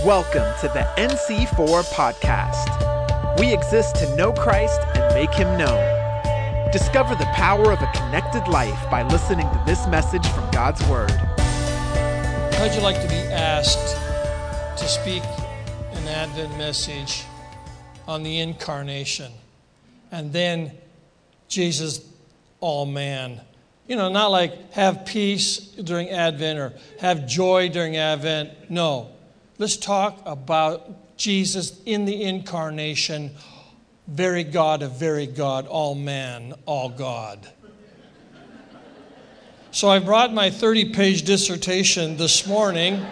Welcome to the NC4 podcast. We exist to know Christ and make Him known. Discover the power of a connected life by listening to this message from God's Word. How'd you like to be asked to speak an Advent message on the incarnation and then Jesus, all man? You know, not like have peace during Advent or have joy during Advent. No. Let's talk about Jesus in the incarnation, very God of very God, all man, all God. So I brought my 30-page dissertation this morning.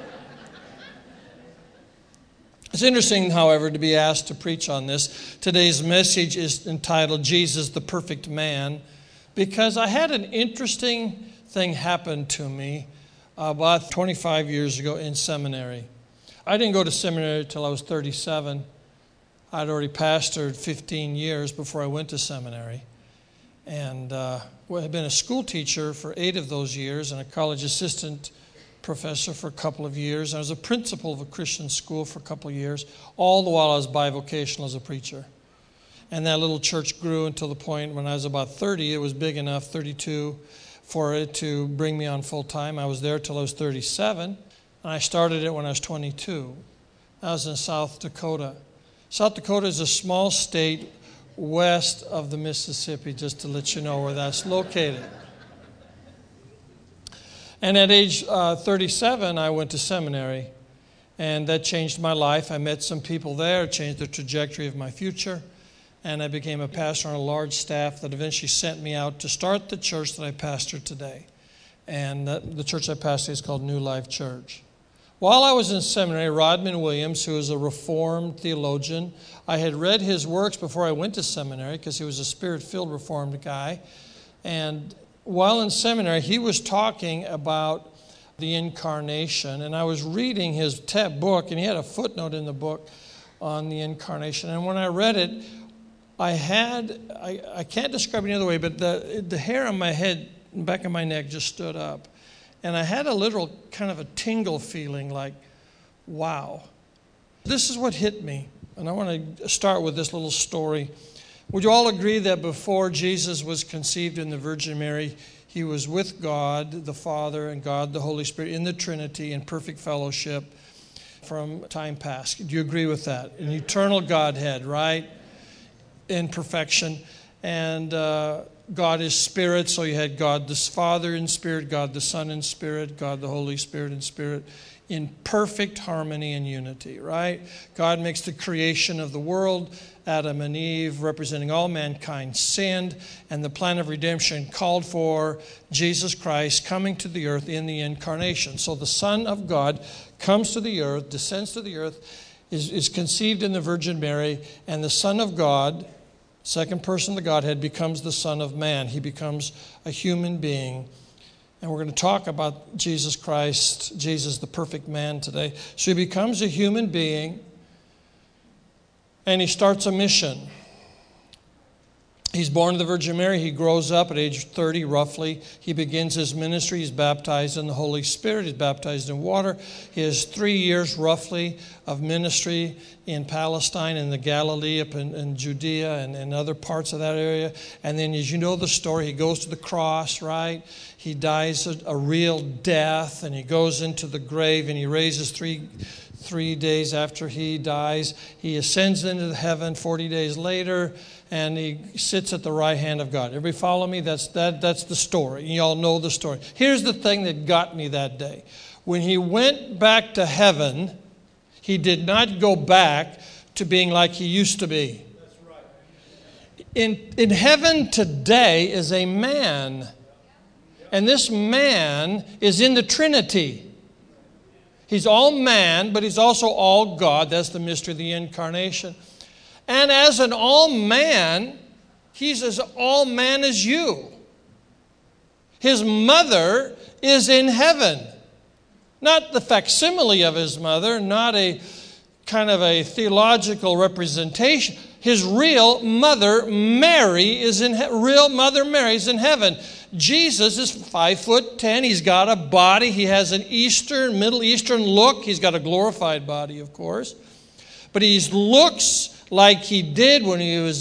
It's interesting, however, to be asked to preach on this. Today's message is entitled, Jesus, the Perfect Man, because I had an interesting thing happen to me about 25 years ago in seminary. I didn't go to seminary until I was 37. I'd already pastored 15 years before I went to seminary. And had been a school teacher for 8 of those years and a college assistant professor for a couple of years. I was a principal of a Christian school for a couple of years. All the while I was bivocational as a preacher. And that little church grew until the point when I was about 30, it was big enough, 32, for it to bring me on full time. I was there till I was 37. And I started it when I was 22. I was in South Dakota. South Dakota is a small state west of the Mississippi, just to let you know where that's located. And at age 37, I went to seminary. And that changed my life. I met some people there. It changed the trajectory of my future. And I became a pastor on a large staff that eventually sent me out to start the church that I pastor today. And the church I pastor is called New Life Church. While I was in seminary, Rodman Williams, who is a Reformed theologian, I had read his works before I went to seminary because he was a Spirit-filled Reformed guy. And while in seminary, he was talking about the incarnation. And I was reading his book, and he had a footnote in the book on the incarnation. And when I read it, I can't describe it any other way, but the hair on my head, back of my neck just stood up. And I had a literal kind of a tingle feeling like, wow. This is what hit me. And I want to start with this little story. Would you all agree that before Jesus was conceived in the Virgin Mary, he was with God the Father and God the Holy Spirit in the Trinity in perfect fellowship from time past? Do you agree with that? An eternal Godhead, right? In perfection. And God is spirit, so you had God the Father in spirit, God the Son in spirit, God the Holy Spirit in spirit, in perfect harmony and unity, right? God makes the creation of the world. Adam and Eve, representing all mankind, sinned, and the plan of redemption called for Jesus Christ coming to the earth in the incarnation. So the Son of God comes to the earth, descends to the earth, is conceived in the Virgin Mary, and the Son of God, second person of the Godhead, becomes the Son of Man. He becomes a human being. And we're going to talk about Jesus Christ, Jesus the perfect man today. So he becomes a human being and he starts a mission. He's born to the Virgin Mary. He grows up at age 30 roughly. He begins his ministry. He's baptized in the Holy Spirit. He's baptized in water. He has 3 years roughly of ministry in Palestine and the Galilee, up in Judea and other parts of that area. And then as you know the story, he goes to the cross, right? He dies a real death and he goes into the grave and he raises 3 days after he dies. He ascends into heaven 40 days later. And he sits at the right hand of God. Everybody follow me? That's the story. You all know the story. Here's the thing that got me that day. When he went back to heaven, he did not go back to being like he used to be. That's right. In heaven today is a man. And this man is in the Trinity. He's all man, but he's also all God. That's the mystery of the incarnation. And as an all-man, he's as all-man as you. His mother is in heaven. Not the facsimile of his mother, not a kind of a theological representation. His real mother, Mary, is in real mother Mary is in heaven. Jesus is 5'10". He's got a body. He has an Middle Eastern look. He's got a glorified body, of course. But he looks like he did when he was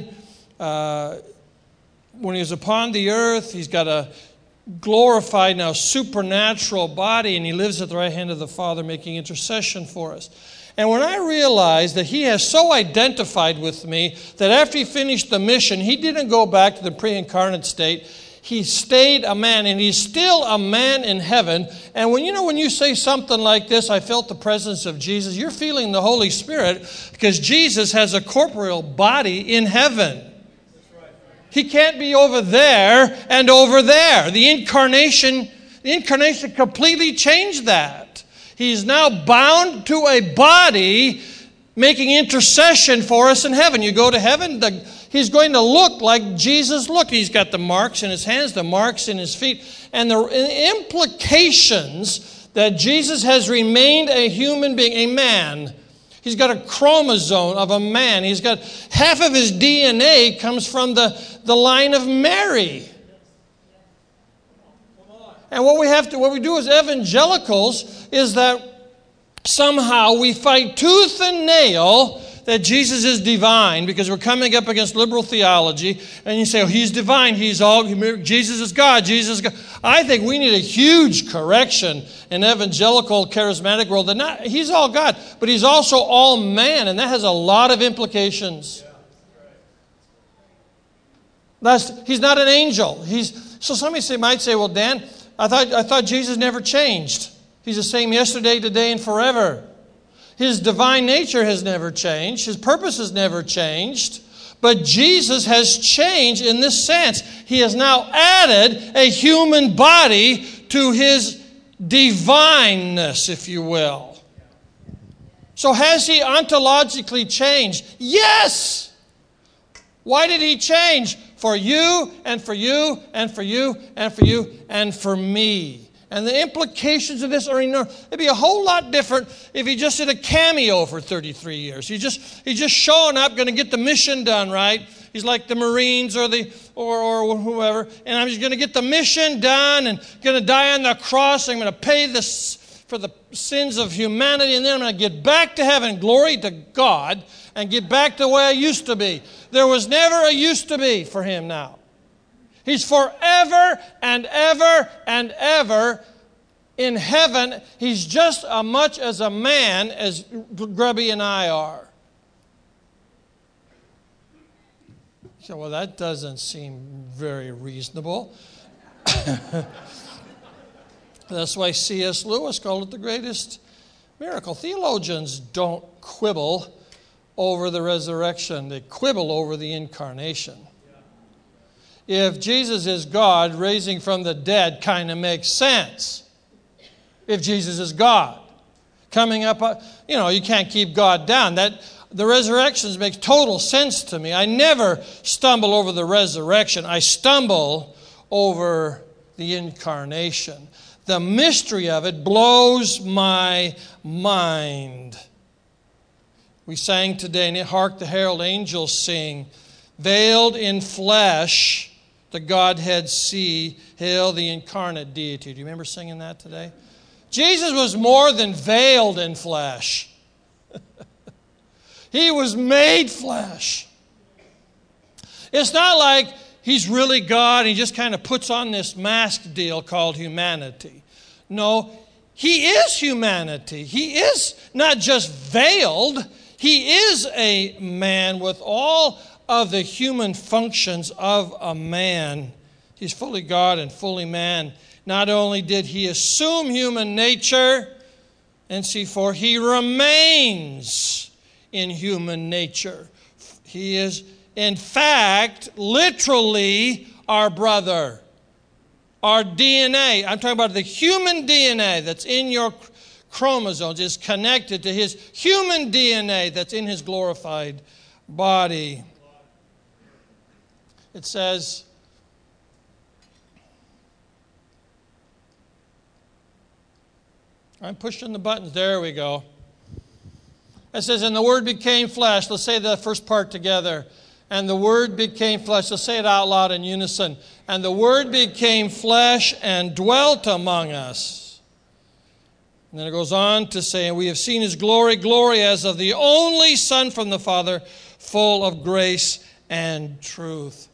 upon the earth. He's got a glorified, now supernatural body, and he lives at the right hand of the Father making intercession for us. And when I realized that he has so identified with me that after he finished the mission, he didn't go back to the pre-incarnate state. He stayed a man, and he's still a man in heaven. And when you say something like this, I felt the presence of Jesus, you're feeling the Holy Spirit, because Jesus has a corporeal body in heaven. He can't be over there and over there. The incarnation completely changed that. He's now bound to a body making intercession for us in heaven. You go to heaven, he's going to look like Jesus looked. He's got the marks in his hands, the marks in his feet. And the implications that Jesus has remained a human being, a man. He's got a chromosome of a man. He's got half of his DNA comes from the line of Mary. And what we do as evangelicals is that somehow we fight tooth and nail that Jesus is divine, because we're coming up against liberal theology, and you say, oh, he's divine, Jesus is God, Jesus is God. I think we need a huge correction in evangelical charismatic world. He's all God, but he's also all man, and that has a lot of implications. He's not an angel. So somebody might say, well, Dan, I thought Jesus never changed. He's the same yesterday, today, and forever. His divine nature has never changed. His purpose has never changed. But Jesus has changed in this sense. He has now added a human body to his divineness, if you will. So has he ontologically changed? Yes! Why did he change? For you, and for you, and for you, and for you, and for me. And the implications of this are enormous. It'd be a whole lot different if he just did a cameo for 33 years. He's just showing up, going to get the mission done, right? He's like the Marines or whoever. And I'm just going to get the mission done and going to die on the cross. I'm going to pay for the sins of humanity. And then I'm going to get back to heaven. Glory to God. And get back to the way I used to be. There was never a used to be for him now. He's forever and ever and ever in heaven. He's just as much as a man as Grubby and I are. So, well, that doesn't seem very reasonable. That's why C.S. Lewis called it the greatest miracle. Theologians don't quibble over the resurrection. They quibble over the incarnation. If Jesus is God, raising from the dead kind of makes sense. If Jesus is God. Coming up, you can't keep God down. The resurrection makes total sense to me. I never stumble over the resurrection. I stumble over the incarnation. The mystery of it blows my mind. We sang today, and hark the herald angels sing, veiled in flesh, the Godhead see, hail the incarnate deity. Do you remember singing that today? Jesus was more than veiled in flesh. He was made flesh. It's not like he's really God and he just kind of puts on this mask deal called humanity. No, he is humanity. He is not just veiled. He is a man with all of the human functions of a man. He's fully God and fully man. Not only did he assume human nature, and C4, he remains in human nature. He is, in fact, literally our brother. Our DNA, I'm talking about the human DNA that's in your chromosomes, is connected to his human DNA that's in his glorified body. It says, I'm pushing the buttons. There we go. It says, and the Word became flesh. Let's say the first part together. And the Word became flesh. Let's say it out loud in unison. And the Word became flesh and dwelt among us. And then it goes on to say, and we have seen His glory, glory as of the only Son from the Father, full of grace and truth.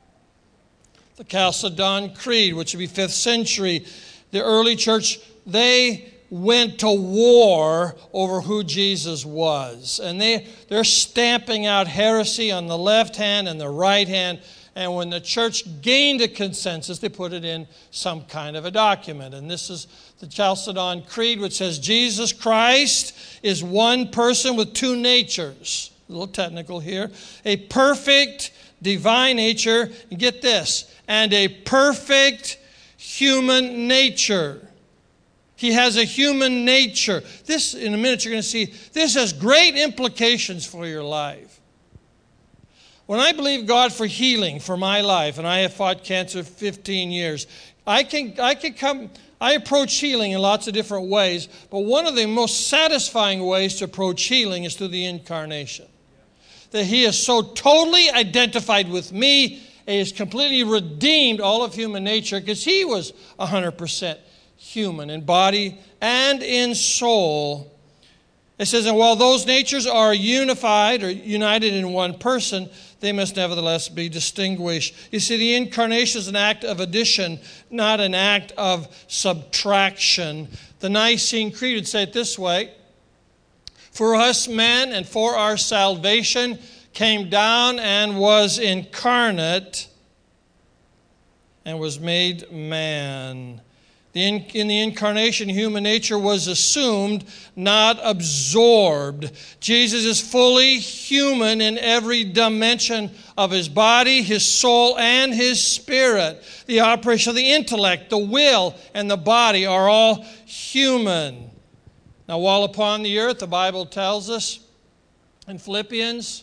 The Chalcedon Creed, which would be 5th century, the early church, they went to war over who Jesus was. And they're stamping out heresy on the left hand and the right hand. And when the church gained a consensus, they put it in some kind of a document. And this is the Chalcedon Creed, which says Jesus Christ is one person with two natures. A little technical here. A perfect divine nature, and get this, and a perfect human nature. He has a human nature. This, in a minute, you're going to see, this has great implications for your life. When I believe God for healing for my life, and I have fought cancer 15 years, I approach healing in lots of different ways, but one of the most satisfying ways to approach healing is through the incarnation. That He is so totally identified with me, and He has completely redeemed all of human nature, because He was 100% human in body and in soul. It says, and while those natures are unified or united in one person, they must nevertheless be distinguished. You see, the incarnation is an act of addition, not an act of subtraction. The Nicene Creed would say it this way: for us men and for our salvation came down and was incarnate and was made man. In the incarnation, human nature was assumed, not absorbed. Jesus is fully human in every dimension of His body, His soul, and His spirit. The operation of the intellect, the will, and the body are all human. Now, while upon the earth, the Bible tells us in Philippians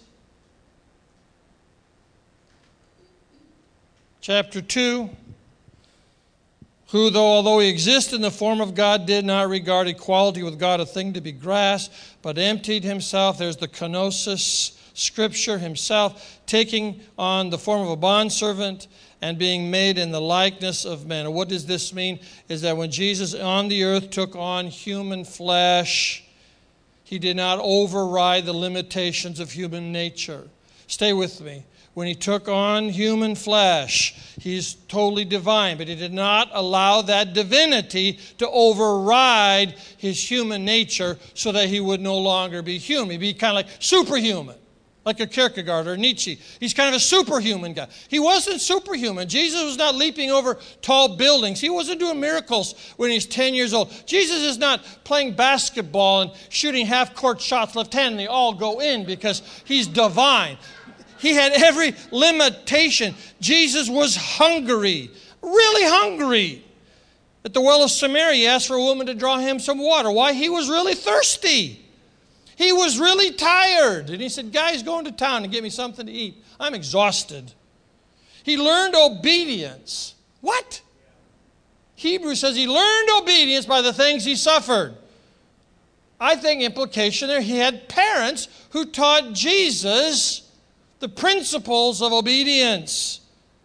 chapter 2, who, although He existed in the form of God, did not regard equality with God a thing to be grasped, but emptied Himself. There's the kenosis scripture, Himself, taking on the form of a bondservant and being made in the likeness of men. And what does this mean? Is that when Jesus on the earth took on human flesh, He did not override the limitations of human nature. Stay with me. When He took on human flesh, He's totally divine, but He did not allow that divinity to override His human nature so that He would no longer be human. He'd be kind of like superhuman, like a Kierkegaard or Nietzsche. He's kind of a superhuman guy. He wasn't superhuman. Jesus was not leaping over tall buildings. He wasn't doing miracles when He's 10 years old. Jesus is not playing basketball and shooting half-court shots left-handed and they all go in because He's divine. He had every limitation. Jesus was hungry, really hungry. At the well of Samaria, He asked for a woman to draw Him some water. Why? He was really thirsty. He was really tired. And He said, guys, go into town and get me something to eat. I'm exhausted. He learned obedience. What? Hebrews says He learned obedience by the things He suffered. I think implication there, He had parents who taught Jesus the principles of obedience.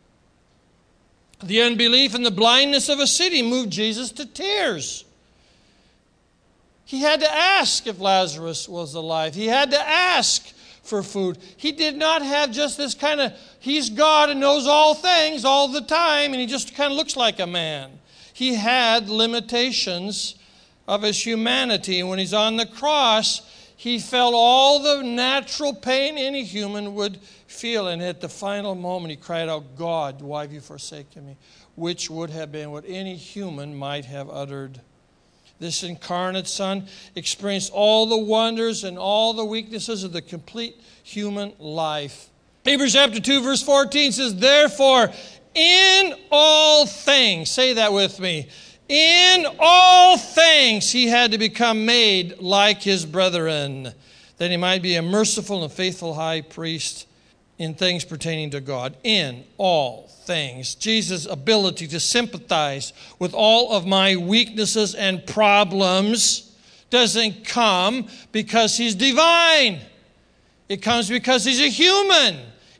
The unbelief and the blindness of a city moved Jesus to tears. He had to ask if Lazarus was alive. He had to ask for food. He did not have just this kind of, He's God and knows all things all the time, and He just kind of looks like a man. He had limitations of His humanity. And when He's on the cross, He felt all the natural pain any human would feel. And at the final moment, He cried out, God, why have You forsaken me? Which would have been what any human might have uttered. This incarnate Son experienced all the wonders and all the weaknesses of the complete human life. Hebrews chapter 2, verse 14 says, therefore, in all things, say that with me, in all things He had to become made like His brethren, that He might be a merciful and faithful high priest in things pertaining to God. In all things. Jesus' ability to sympathize with all of my weaknesses and problems doesn't come because He's divine. It comes because He's a human.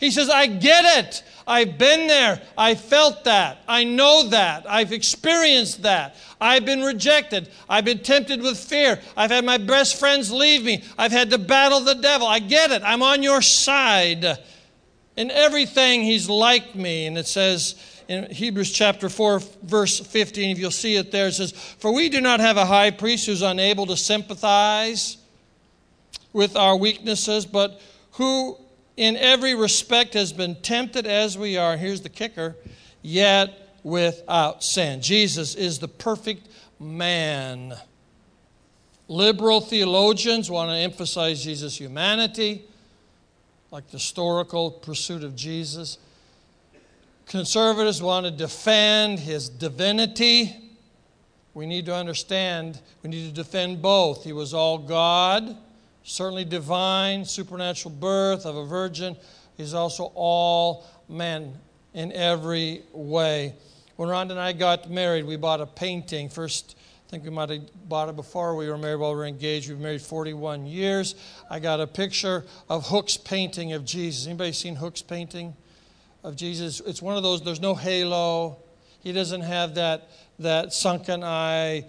He says, I get it. I've been there. I felt that. I know that. I've experienced that. I've been rejected. I've been tempted with fear. I've had my best friends leave me. I've had to battle the devil. I get it. I'm on your side. In everything, he's like me. And it says in Hebrews chapter 4, verse 15, if you'll see it there, it says, for we do not have a high priest who's unable to sympathize with our weaknesses, but who in every respect has been tempted as we are. Here's the kicker, yet without sin. Jesus is the perfect man. Liberal theologians want to emphasize Jesus' humanity, like the historical pursuit of Jesus. Conservatives want to defend his divinity. We need to understand, we need to defend both. He was all God, certainly divine, supernatural birth of a virgin. He's also all man in every way. When Rhonda and I got married, we bought a painting. First, I think we might have bought it before we were married, while we were engaged. We've been married 41 years. I got a picture of Hooke's painting of Jesus. Anybody seen Hooke's painting of Jesus? It's one of those, there's no halo. He doesn't have that sunken eye,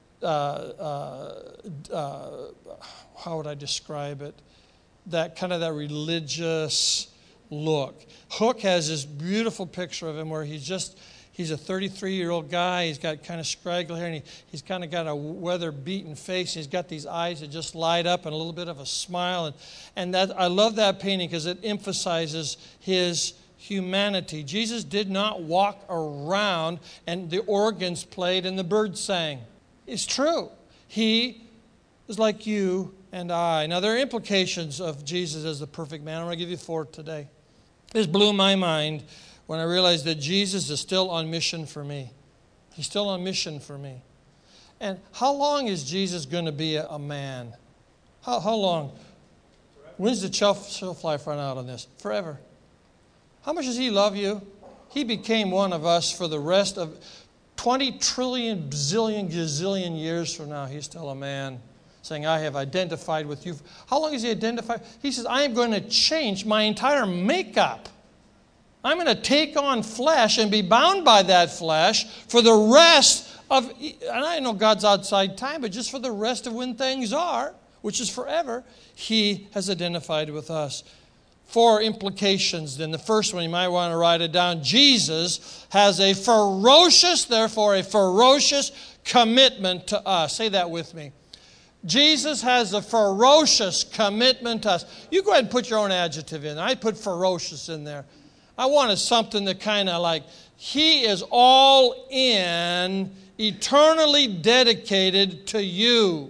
how would I describe it? That kind of that religious look. Hooke has this beautiful picture of him where he's a 33-year-old guy. He's got kind of scraggly hair, and he's kind of got a weather-beaten face. He's got these eyes that just light up and a little bit of a smile. And that I love that painting because it emphasizes his humanity. Jesus did not walk around and the organs played and the birds sang. It's true. He is like you and I. Now, there are implications of Jesus as the perfect man. I'm going to give you 4 today. This blew my mind when I realized that Jesus is still on mission for me. He's still on mission for me. And how long is Jesus going to be a man? How long? When's the shelf life run out on this? Forever. How much does he love you? He became one of us for the rest of 20 trillion, bazillion, gazillion years from now. He's still a man, saying, I have identified with you. How long has he identified? He says, I am going to change my entire makeup. I'm going to take on flesh and be bound by that flesh for the rest of, and I know God's outside time, but just for the rest of when things are, which is forever, he has identified with us. 4 implications then. The first one, you might want to write it down. Jesus has a ferocious commitment to us. Say that with me. Jesus has a ferocious commitment to us. You go ahead and put your own adjective in. I put ferocious in there. I wanted something that kind of like, he is all in, eternally dedicated to you.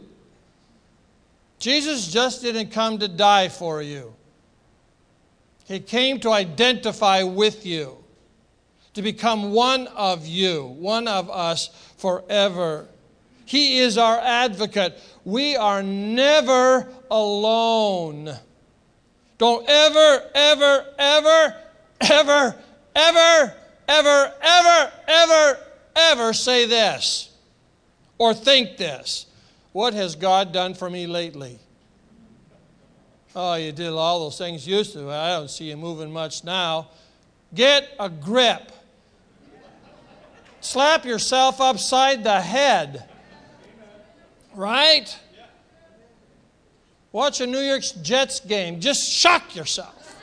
Jesus just didn't come to die for you. He came to identify with you, to become one of you, one of us forever. He is our advocate. We are never alone. Don't ever, ever, ever, ever, ever, ever, ever, ever, ever say this or think this. What has God done for me lately? Oh, you did all those things you used to. I don't see you moving much now. Get a grip. Slap yourself upside the head. Right? Watch a New York Jets game. Just shock yourself.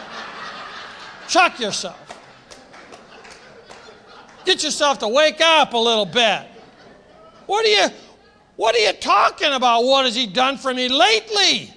Shock yourself. Get yourself to wake up a little bit. What are you talking about? What has he done for me lately?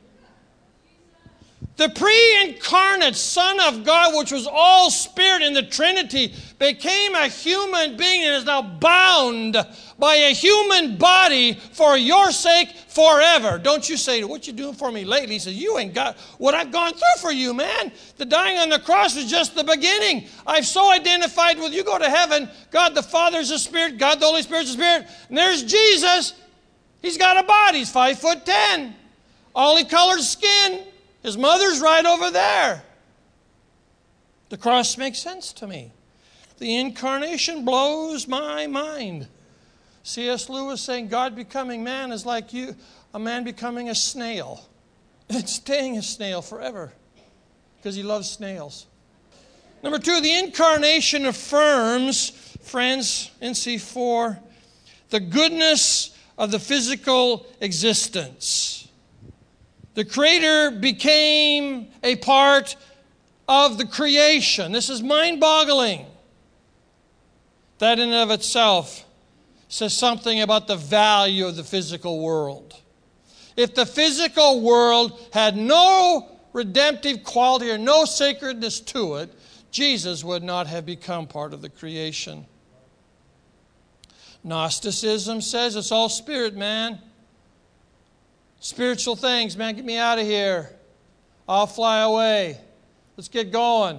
The pre-incarnate Son of God, which was all Spirit in the Trinity, became a human being and is now bound by a human body for your sake forever. Don't you say, what you doing for me lately? He says, you ain't got what I've gone through for you, man. The dying on the cross was just the beginning. I've so identified with you. Go to heaven. God the Father is a Spirit. God the Holy Spirit is a Spirit. And there's Jesus. He's got a body. He's 5'10". Olive-colored skin. His mother's right over there. The cross makes sense to me. The incarnation blows my mind. C.S. Lewis saying God becoming man is like a man becoming a snail. It's staying a snail forever. because he loves snails. Number 2, the incarnation affirms, friends, NC4, the goodness of the physical existence. The Creator became a part of the creation. This is mind-boggling. That in and of itself says something about the value of the physical world. If the physical world had no redemptive quality or no sacredness to it, Jesus would not have become part of the creation. Gnosticism says it's all spirit, man. Spiritual things, man, get me out of here. I'll fly away. Let's get going.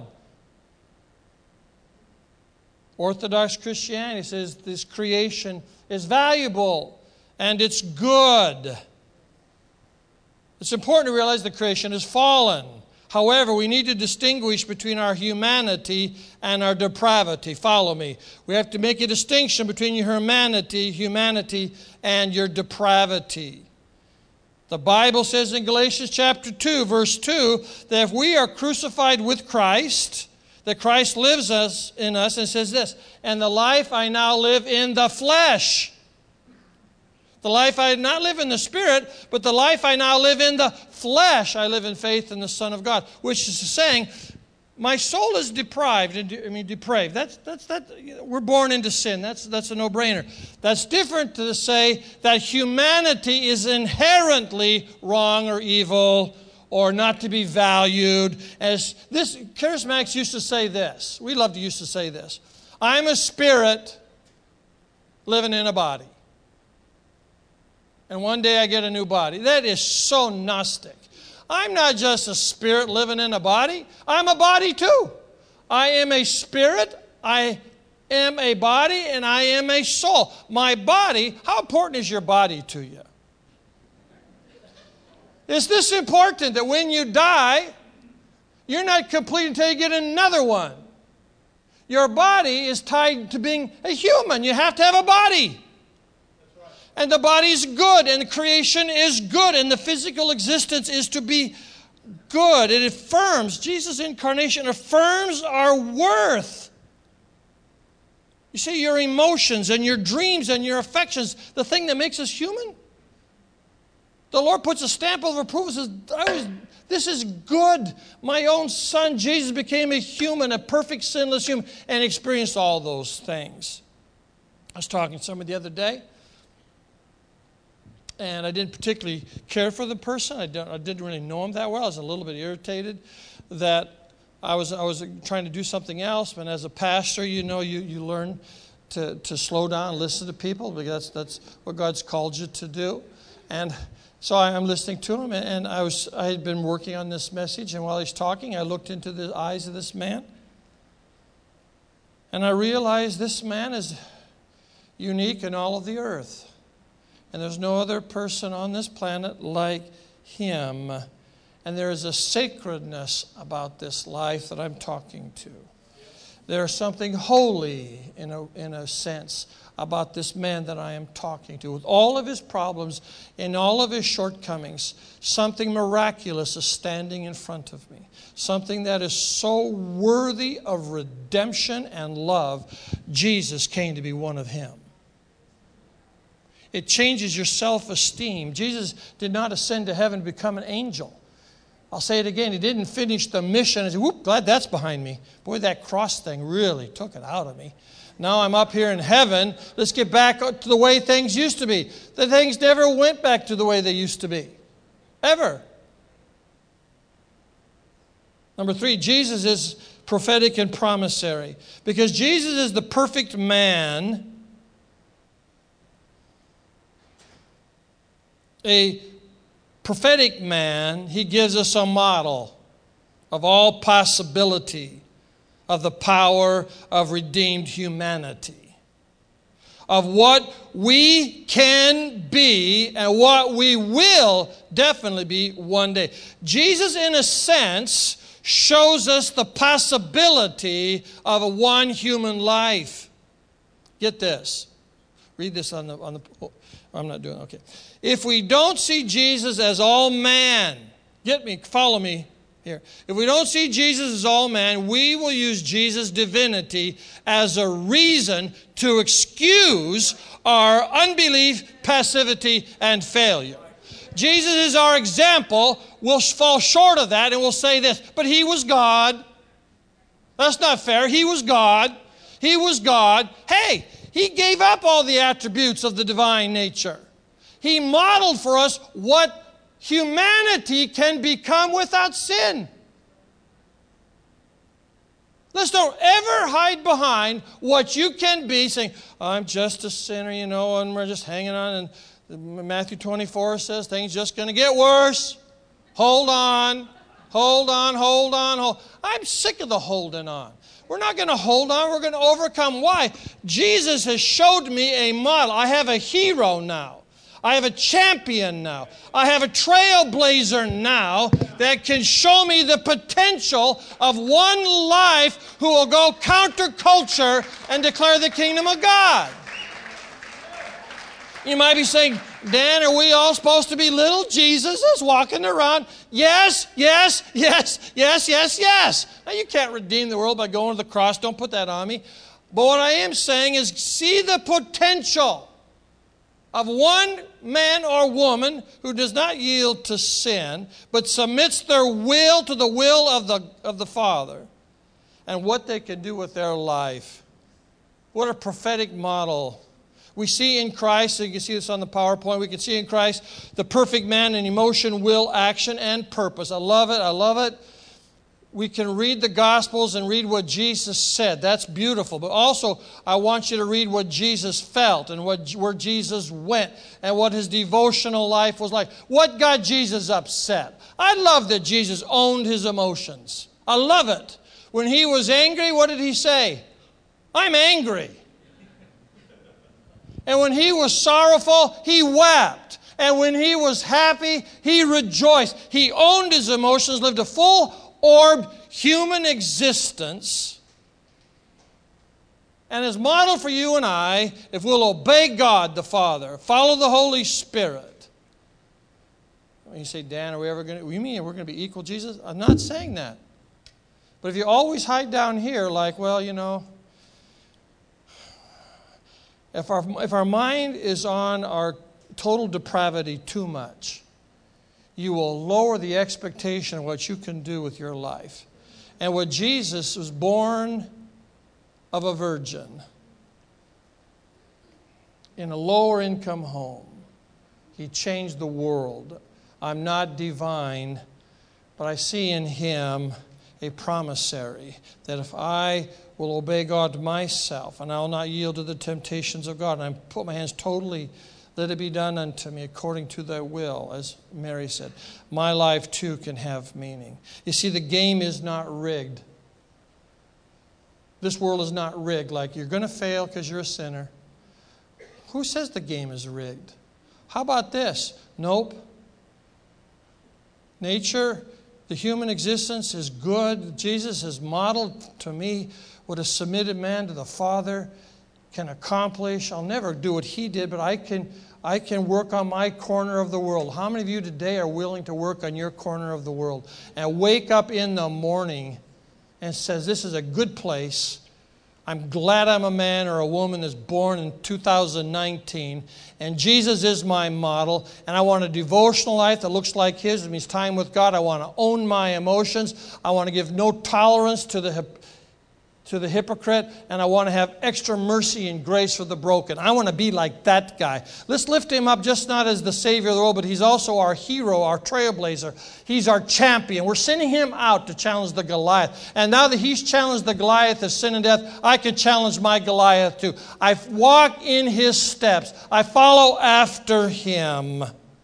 Orthodox Christianity says this creation is valuable and it's good. It's important to realize the creation is fallen. However, we need to distinguish between our humanity and our depravity. Follow me. We have to make a distinction between your humanity, and your depravity. The Bible says in Galatians chapter 2, verse 2, that if we are crucified with Christ, that Christ lives in us, and it says this, and the life I now live in the flesh. The life I not live in the Spirit, but the life I now live in the flesh, I live in faith in the Son of God. Which is saying, my soul is depraved. We're born into sin. That's a no-brainer. That's different to say that humanity is inherently wrong or evil or not to be valued. As this, charismatics used to say this. We love to used to say this. I'm a spirit living in a body. And one day I get a new body. That is so Gnostic. I'm not just a spirit living in a body. I'm a body too. I am a spirit, I am a body, and I am a soul. My body, how important is your body to you? Is this important that when you die, you're not complete until you get another one? Your body is tied to being a human. You have to have a body. And the body is good, and the creation is good, and the physical existence is to be good. It affirms, Jesus' incarnation affirms our worth. You see, your emotions and your dreams and your affections, the thing that makes us human, the Lord puts a stamp of approval and says, this is good. My own son, Jesus, became a human, a perfect, sinless human, and experienced all those things. I was talking to somebody the other day, and I didn't particularly care for the person. I didn't really know him that well. I was a little bit irritated that I was trying to do something else. But as a pastor, you learn to slow down and listen to people, because that's what God's called you to do. And so I'm listening to him, and I had been working on this message. And while he's talking, I looked into the eyes of this man, and I realized this man is unique in all of the earth. And there's no other person on this planet like him. And there is a sacredness about this life that I'm talking to. There's something holy in a sense about this man that I am talking to. With all of his problems and all of his shortcomings, something miraculous is standing in front of me. Something that is so worthy of redemption and love. Jesus came to be one of him. It changes your self-esteem. Jesus did not ascend to heaven to become an angel. I'll say it again. He didn't finish the mission and say, whoop, glad that's behind me. Boy, that cross thing really took it out of me. Now I'm up here in heaven. Let's get back to the way things used to be. The things never went back to the way they used to be. Ever. Number 3, Jesus is prophetic and promissory. Because Jesus is the perfect man, a prophetic man, he gives us a model of all possibility of the power of redeemed humanity, of what we can be and what we will definitely be one day. Jesus, in a sense, shows us the possibility of a one human life. Get this. Read this on the I'm not doing it. Okay. If we don't see Jesus as all man, follow me. Here. If we don't see Jesus as all man, we will use Jesus' divinity as a reason to excuse our unbelief, passivity, and failure. Jesus is our example. We'll fall short of that and we'll say this, but He was God. That's not fair. He was God. He was God. Hey, He gave up all the attributes of the divine nature. He modeled for us what humanity can become without sin. Let's don't ever hide behind what you can be, saying, I'm just a sinner, and we're just hanging on. And Matthew 24 says things just going to get worse. Hold on. I'm sick of the holding on. We're not going to hold on. We're going to overcome. Why? Jesus has showed me a model. I have a hero now. I have a champion now. I have a trailblazer now that can show me the potential of one life who will go counterculture and declare the kingdom of God. You might be saying, Dan, are we all supposed to be little Jesuses walking around? Yes. Now, you can't redeem the world by going to the cross. Don't put that on me. But what I am saying is see the potential of one man or woman who does not yield to sin, but submits their will to the will of the Father, and what they can do with their life. What a prophetic model. We see in Christ, so you can see this on the PowerPoint, we can see in Christ the perfect man in emotion, will, action, and purpose. I love it. We can read the Gospels and read what Jesus said. That's beautiful. But also, I want you to read what Jesus felt and where Jesus went and what His devotional life was like. What got Jesus upset? I love that Jesus owned His emotions. I love it. When He was angry, what did He say? I'm angry. And when He was sorrowful, He wept. And when He was happy, He rejoiced. He owned His emotions, lived a full-orbed human existence, and is modeled for you and I if we'll obey God the Father, follow the Holy Spirit. You say, Dan, are we ever going to, you mean we're going to be equal Jesus? I'm not saying that. But if you always hide down here like, well, if our mind is on our total depravity too much, you will lower the expectation of what you can do with your life. And what Jesus was born of a virgin in a lower income home. He changed the world. I'm not divine, but I see in Him a promissory that if I will obey God myself and I will not yield to the temptations of God, and I put my hands totally, let it be done unto me according to thy will, as Mary said, my life too can have meaning. You see, the game is not rigged. This world is not rigged, like you're going to fail because you're a sinner. Who says the game is rigged? How about this? Nope. Nature, the human existence is good. Jesus has modeled to me what a submitted man to the Father can accomplish. I'll never do what He did, but I can work on my corner of the world. How many of you today are willing to work on your corner of the world and wake up in the morning and says, this is a good place. I'm glad I'm a man or a woman that's born in 2019, and Jesus is my model, and I want a devotional life that looks like His. It means time with God. I want to own my emotions. I want to give no tolerance to the hypocrite, and I want to have extra mercy and grace for the broken. I want to be like that guy. Let's lift Him up, just not as the Savior of the world, but He's also our hero, our trailblazer. He's our champion. We're sending Him out to challenge the Goliath. And now that He's challenged the Goliath of sin and death, I can challenge my Goliath too. I walk in His steps. I follow after Him.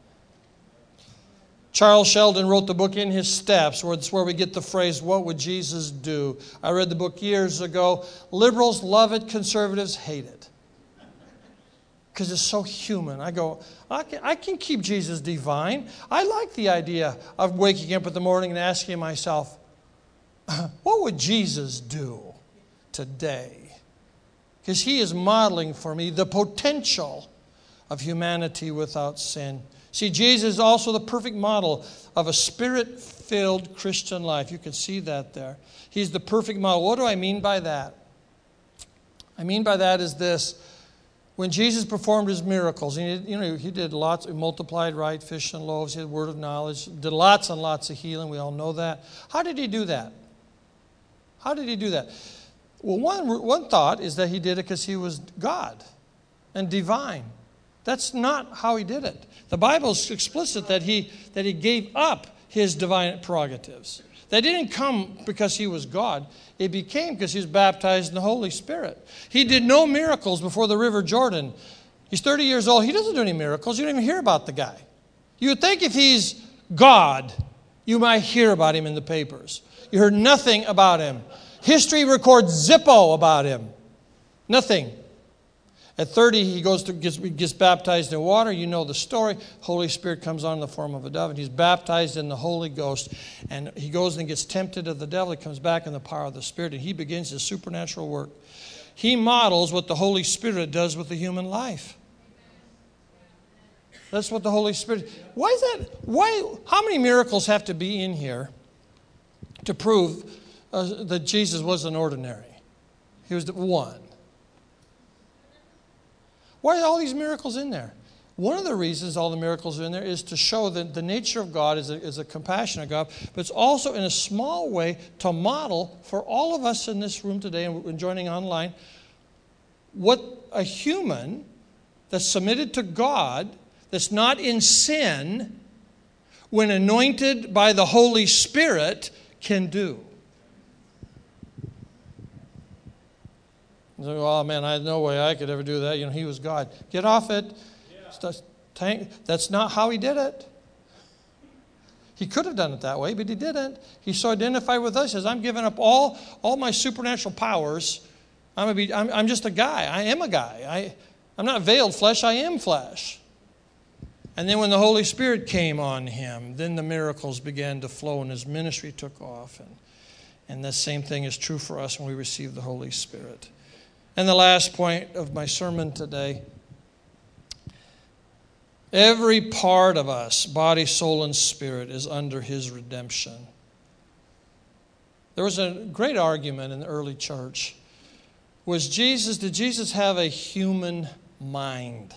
Charles Sheldon wrote the book In His Steps, where it's where we get the phrase, what would Jesus do? I read the book years ago. Liberals love it, conservatives hate it. Because it's so human. I go, I can keep Jesus divine. I like the idea of waking up in the morning and asking myself, what would Jesus do today? Because He is modeling for me the potential of humanity without sin. See, Jesus is also the perfect model of a Spirit-filled Spirit-filled Christian life. You can see that there. He's the perfect model. What do I mean by that? I mean by that is this. When Jesus performed his miracles, he did lots, he multiplied, right, fish and loaves, he had word of knowledge, did lots and lots of healing. We all know that. How did he do that? How did he do that? Well, one thought is that he did it because he was God and divine. That's not how he did it. The Bible is explicit that he gave up his divine prerogatives. That didn't come because he was God. It became because he was baptized in the Holy Spirit. He did no miracles before the River Jordan. He's 30 years old. He doesn't do any miracles. You don't even hear about the guy. You would think if he's God, you might hear about him in the papers. You heard nothing about him. History records zippo about him. Nothing. At 30, he gets baptized in water. You know the story. Holy Spirit comes on in the form of a dove, and he's baptized in the Holy Ghost. And he goes and gets tempted of the devil. He comes back in the power of the Spirit, and he begins his supernatural work. He models what the Holy Spirit does with the human life. That's what the Holy Spirit... Why is that? How many miracles have to be in here to prove that Jesus wasn't ordinary? He was the one. Why are all these miracles in there? One of the reasons all the miracles are in there is to show that the nature of God is a compassionate God, but it's also in a small way to model for all of us in this room today and joining online what a human that's submitted to God, that's not in sin, when anointed by the Holy Spirit, can do. Oh, man, I had no way I could ever do that. He was God. Get off it. Yeah. That's not how he did it. He could have done it that way, but he didn't. He so identified with us. He says, I'm giving up all my supernatural powers. I'm just a guy. I am a guy. I'm not veiled flesh. I am flesh. And then when the Holy Spirit came on him, then the miracles began to flow and his ministry took off. And the same thing is true for us when we receive the Holy Spirit. And the last point of my sermon today, every part of us, body, soul, and spirit, is under his redemption. There was a great argument in the early church. Did Jesus have a human mind?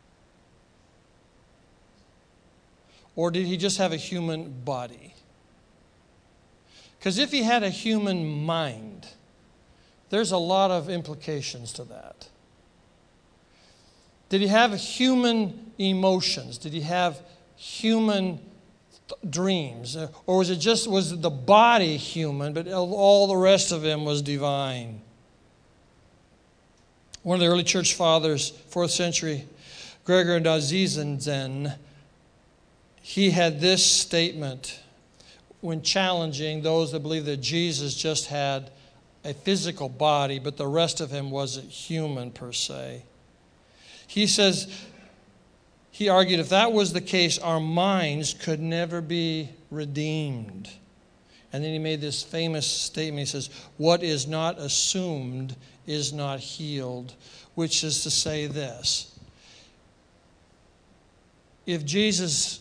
Or did he just have a human body? Because if he had a human mind, there's a lot of implications to that. Did he have human emotions? Did he have human dreams? Or was the body human, but all the rest of him was divine? One of the early church fathers, 4th century, Gregor Nazianzen, he had this statement when challenging those that believe that Jesus just had a physical body, but the rest of him wasn't human per se. He says, he argued, if that was the case, our minds could never be redeemed. And then he made this famous statement. He says, what is not assumed is not healed, which is to say this. If Jesus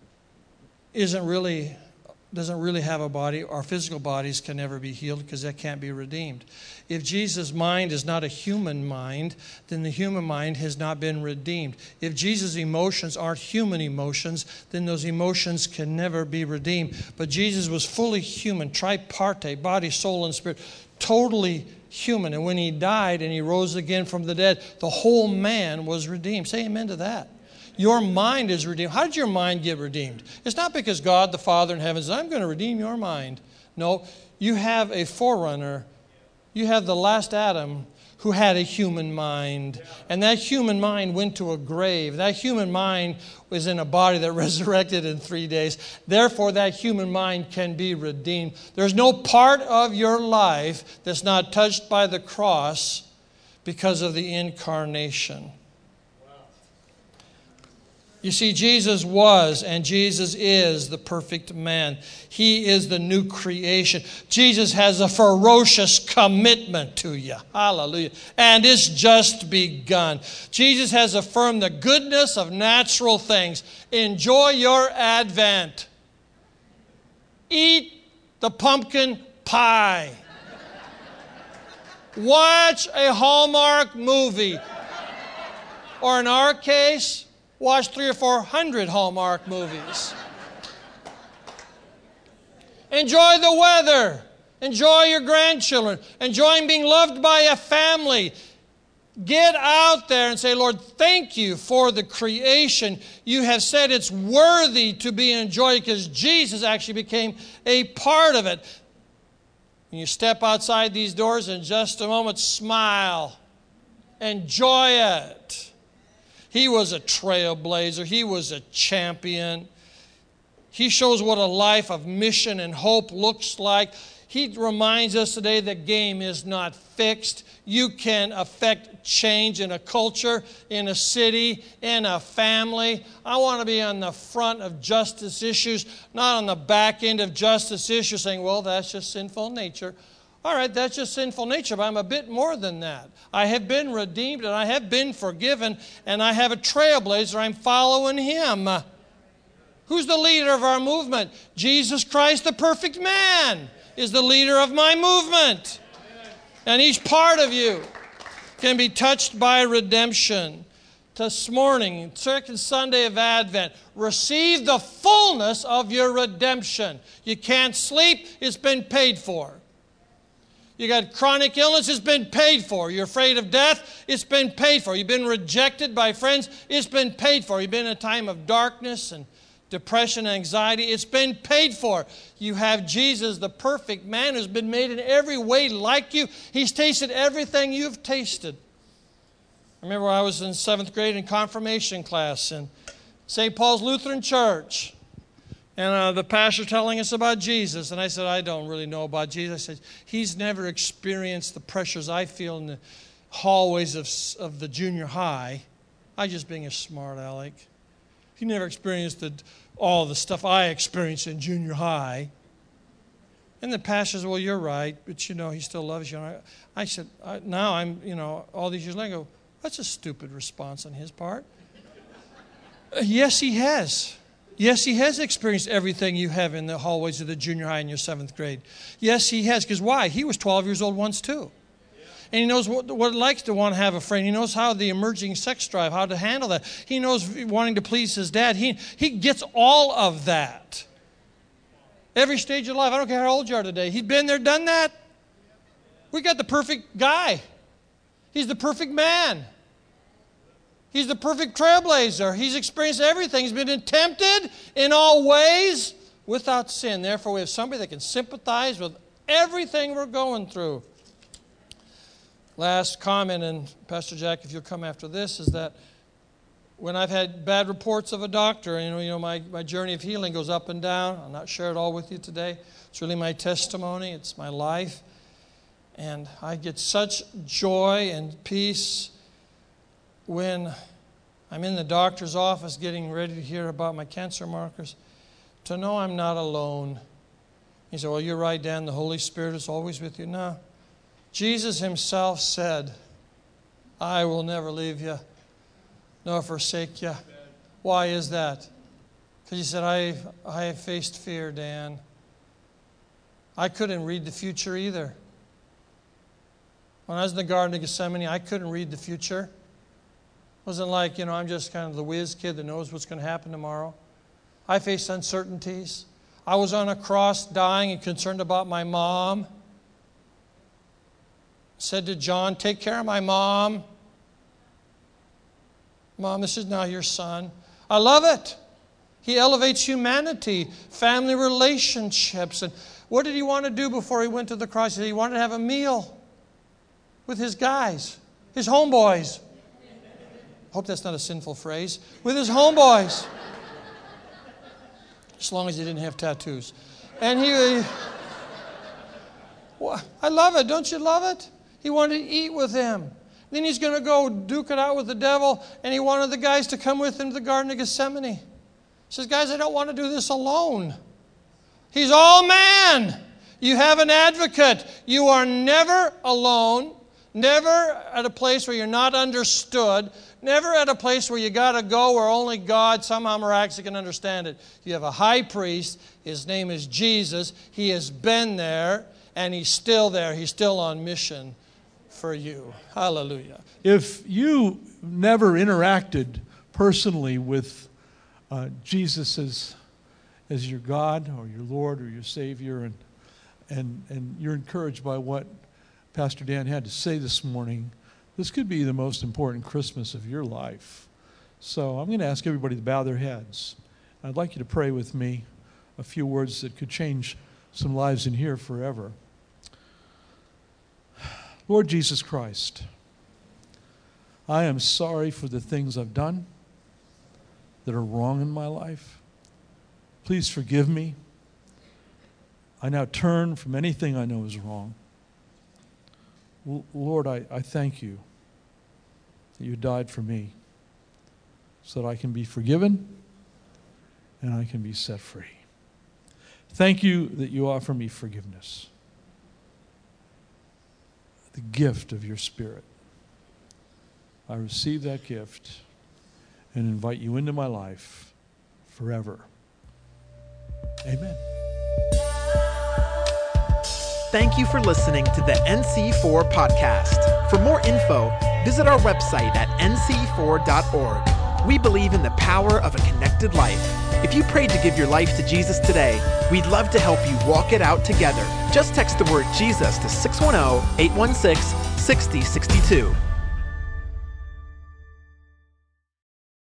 doesn't really have a body, our physical bodies can never be healed because that can't be redeemed. If Jesus' mind is not a human mind, then the human mind has not been redeemed. If Jesus' emotions aren't human emotions, then those emotions can never be redeemed. But Jesus was fully human, tripartite, body, soul, and spirit, totally human. And when he died and he rose again from the dead, the whole man was redeemed. Say amen to that. Your mind is redeemed. How did your mind get redeemed? It's not because God the Father in heaven says, I'm going to redeem your mind. No, you have a forerunner. You have the last Adam who had a human mind. And that human mind went to a grave. That human mind was in a body that resurrected in 3 days. Therefore, that human mind can be redeemed. There's no part of your life that's not touched by the cross because of the incarnation. You see, Jesus was and Jesus is the perfect man. He is the new creation. Jesus has a ferocious commitment to you. Hallelujah. And it's just begun. Jesus has affirmed the goodness of natural things. Enjoy your advent. Eat the pumpkin pie. Watch a Hallmark movie. Or in our case, watch 300 or 400 Hallmark movies. Enjoy the weather. Enjoy your grandchildren. Enjoy being loved by a family. Get out there and say, Lord, thank you for the creation. You have said it's worthy to be enjoyed because Jesus actually became a part of it. When you step outside these doors in just a moment, smile. Enjoy it. He was a trailblazer. He was a champion. He shows what a life of mission and hope looks like. He reminds us today that game is not fixed. You can affect change in a culture, in a city, in a family. I want to be on the front of justice issues, not on the back end of justice issues saying, well, that's just sinful nature. All right, that's just sinful nature, but I'm a bit more than that. I have been redeemed and I have been forgiven and I have a trailblazer. I'm following Him. Who's the leader of our movement? Jesus Christ, the perfect man, is the leader of my movement. And each part of you can be touched by redemption. This morning, second Sunday of Advent, receive the fullness of your redemption. You can't sleep, it's been paid for. You got chronic illness, it's been paid for. You're afraid of death, it's been paid for. You've been rejected by friends, it's been paid for. You've been in a time of darkness and depression and anxiety, it's been paid for. You have Jesus, the perfect man, who's been made in every way like you. He's tasted everything you've tasted. I remember I was in 7th grade in confirmation class in St. Paul's Lutheran Church. And the pastor telling us about Jesus. And I said, I don't really know about Jesus. I said, He's never experienced the pressures I feel in the hallways of the junior high. I just being a smart aleck. He never experienced all the stuff I experienced in junior high. And the pastor said, well, you're right, but he still loves you. And I said, now I'm, all these years later, I go, that's a stupid response on his part. Yes, he has. Yes, he has experienced everything you have in the hallways of the junior high in your 7th grade. Yes, he has, because why? He was 12 years old once too. And he knows what it likes to want to have a friend. He knows how the emerging sex drive, how to handle that. He knows wanting to please his dad. He gets all of that. Every stage of life. I don't care how old you are today. He's been there, done that. We got the perfect guy. He's the perfect man. He's the perfect trailblazer. He's experienced everything. He's been tempted in all ways without sin. Therefore, we have somebody that can sympathize with everything we're going through. Last comment, and Pastor Jack, if you'll come after this, is that when I've had bad reports of a doctor, my journey of healing goes up and down. I'll not share it all with you today. It's really my testimony. It's my life. And I get such joy and peace when I'm in the doctor's office getting ready to hear about my cancer markers, to know I'm not alone. He said, well, you're right, Dan. The Holy Spirit is always with you. No. Jesus Himself said, I will never leave you nor forsake you. Why is that? Because He said, I have faced fear, Dan. I couldn't read the future either. When I was in the Garden of Gethsemane, I couldn't read the future. It wasn't like, I'm just kind of the whiz kid that knows what's going to happen tomorrow. I faced uncertainties. I was on a cross dying and concerned about my mom. Said to John, take care of my mom. Mom, this is now your son. I love it. He elevates humanity, family relationships. And what did He want to do before He went to the cross? He wanted to have a meal with His guys, His homeboys. Hope that's not a sinful phrase. With His homeboys. As long as he didn't have tattoos. And I love it. Don't you love it? He wanted to eat with them. Then He's going to go duke it out with the devil, and He wanted the guys to come with Him to the Garden of Gethsemane. He says, guys, I don't want to do this alone. He's all man. You have an advocate. You are never alone. Never at a place where you're not understood. Never at a place where you got to go where only God somehow miraculously can understand it. You have a high priest. His name is Jesus. He has been there, and He's still there. He's still on mission for you. Hallelujah. If you never interacted personally with Jesus as your God or your Lord or your Savior, and you're encouraged by what Pastor Dan had to say this morning, this could be the most important Christmas of your life. So I'm going to ask everybody to bow their heads. I'd like you to pray with me a few words that could change some lives in here forever. Lord Jesus Christ, I am sorry for the things I've done that are wrong in my life. Please forgive me. I now turn from anything I know is wrong. Lord, I thank you that you died for me so that I can be forgiven and I can be set free. Thank you that you offer me forgiveness, the gift of your Spirit. I receive that gift and invite you into my life forever. Amen. Thank you for listening to the NC4 podcast. For more info, visit our website at nc4.org. We believe in the power of a connected life. If you prayed to give your life to Jesus today, we'd love to help you walk it out together. Just text the word Jesus to 610-816-6062.